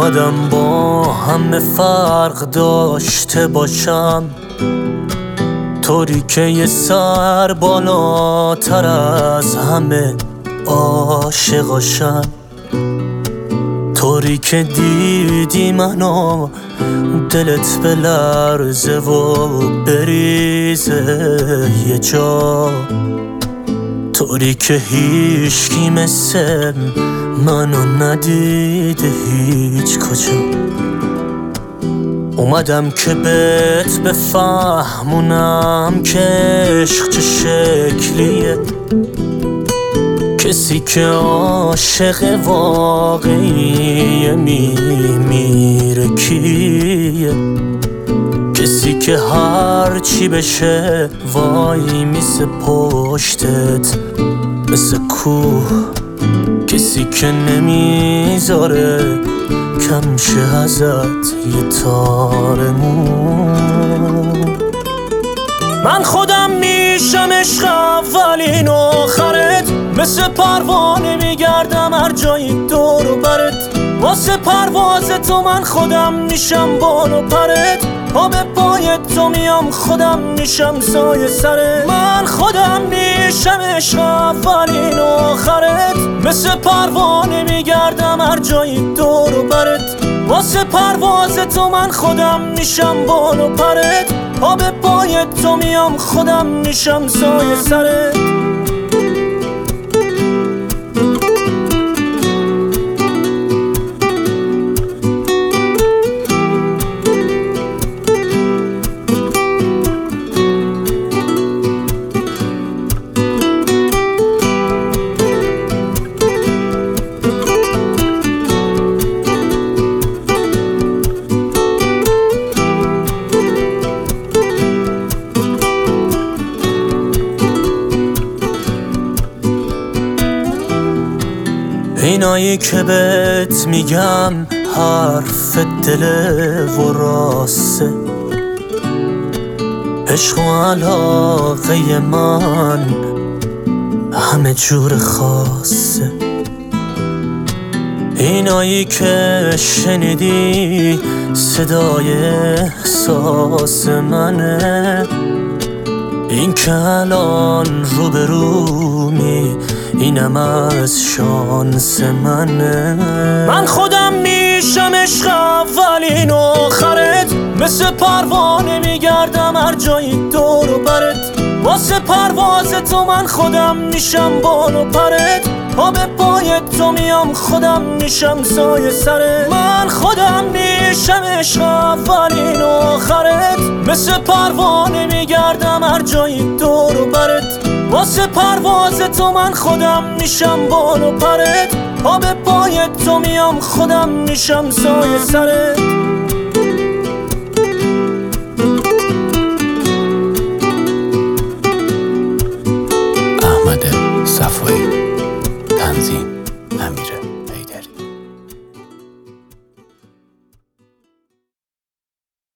اومدم با همه فرق داشته باشم، طوری که یه سر بالاتر از همه عاشقاشم، طوری که دیدی منو دلت بلرزه و بریزه یه جا، طوری که هیچکی مثل منو ندیده هیچ کجا. اومدم که بهت بفهمونم که عشق چه شکلیه، کسی که عاشق واقعیه میمیره کیه، کسی که هر چی بشه وای میسه پشتت مثل کوه، کسی که نمیذاره کم شه ازت یه تار مو. من خودم میشم عشق اولین و آخرت، مثل پروانه میگردم هر جایی دور و برت، واسه پرواز تو من خودم میشم بال و پرت، پا به پایت تو میام خودم میشم سایه سرت. من خودم میشم عشق اولین و آخرت، مثل پروانه میگردم هر جایی دور و برت، واسه پرواز تو من خودم میشم بال و پرت، پا به پایت تو میام خودم میشم سایه سرت. اینایی که بهت میگم حرف دل و راسته، عشق و علاقه من همه جور خاصه. اینایی که شنیدی صدای احساس منه، این که الان روبرومی اینم از شانس منه. من خودم میشم عشق اولین و آخرت، مثل پروانه میگردم هر جایی دور و برت، واسه پرواز تو من خودم میشم بال و پرت، پا به پایت تو میام خودم میشم سایه سرت. من خودم میشم عشق اولین و آخرت، مثل پروانه میگردم هر جایی دور و برت، واسه پرواز تو من خودم میشم بال و پرت، پا به پایت تو میام خودم میشم سایه سرت.